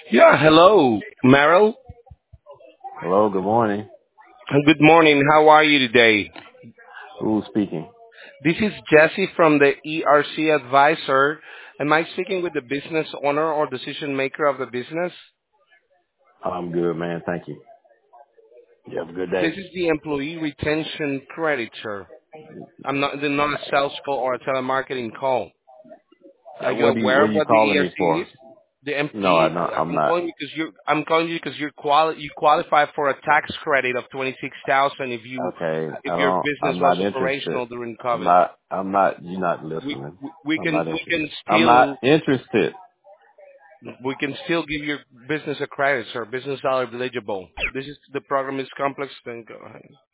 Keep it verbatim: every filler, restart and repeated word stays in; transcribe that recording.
Yeah, hello, Meryl. Hello, good morning. Good morning. How are you today? Who's speaking? This is Jesse from the E R C Advisor. Am I speaking with the business owner or decision maker of the business? I'm good, man. Thank you. You have a good day. This is the employee retention credit, sir. I'm not, this is not a sales call or a telemarketing call. Are Uh, you What do you aware What are of you what the calling me E R C is? for? The No, I employee, not. I'm I'm not. calling you because you're, I'm calling you because you're quali- you qualify for a tax credit of twenty-six thousand if you, Okay, if I your don't. business I'm was not interested. operational during I'm COVID. not. I'm not. You're not we listening. we we I'm can not we interested. can I'm not still interested. we can still give your business a credit, sir. Business dollar eligible. This is the program is complex. Then go ahead.